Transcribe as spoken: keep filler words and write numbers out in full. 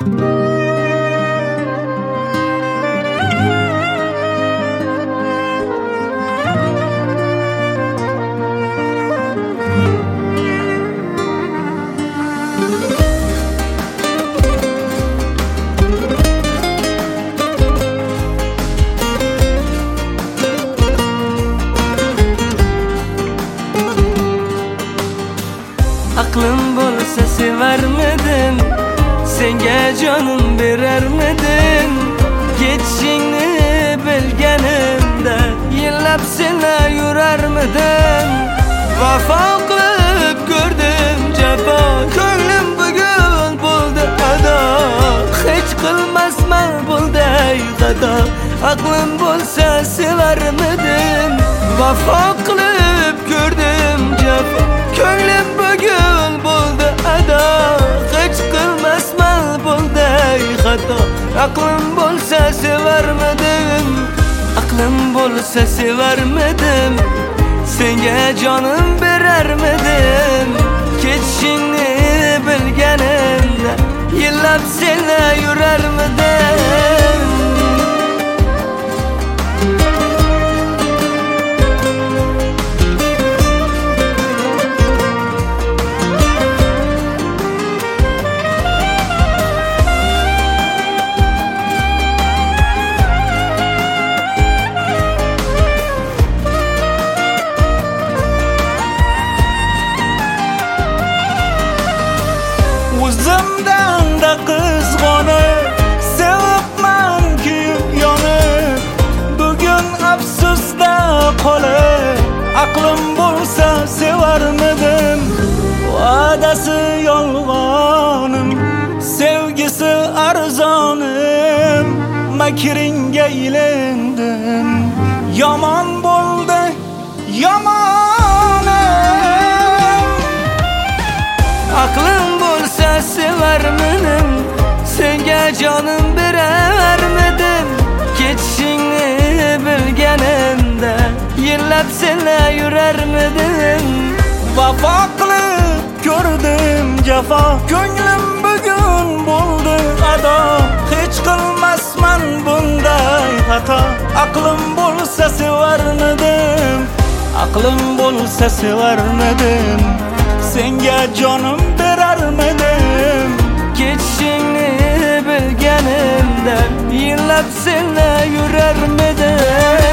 Aklım bo'lsa severmedim, senga jonim berarmidim. Ketishingni bilganimda yillab seni yurarmidim. Vafo qilib ko'rdim jafo, ko'nglim bugun bo'ldi ado. Hech qilmasman bunday xato, aqlim bo'lsa severmedim. Vafo qilib ko'rdim jafo, ko'nglim bugun bo'ldi ado. Hech qilmasman bunday xato, aqlim bo'lsa severmedim. Aqlim bo'lsa severmedim, senga jonim berarmidim. Ketishingni bilganimda yillab seni yurarmidim. O'zimdan da qizg'onib, sevibman kuyib yonib. Bugun afsusda qolib, aqlim bo'lsa sevarmidim. Va'dasi yolg'onim, sevgisi arzonim. Makringga ilindim, yomon bo'ldi yomonim. Aqlim bo'lsa severmedim, senga jonim berarmidim. Ketishingni bilganimda yillab seni yurarmidim. Vafo qilib ko'rdim jafo, ko'nglim bugun bo'ldi ado. Hech qilmasman bunday xato, aqlim bo'lsa sevarmidim. Aqlim bo'lsa sevarmidim, senga jonim berarmidim. Ketishingni bilganimda yillab seni yurarmidim.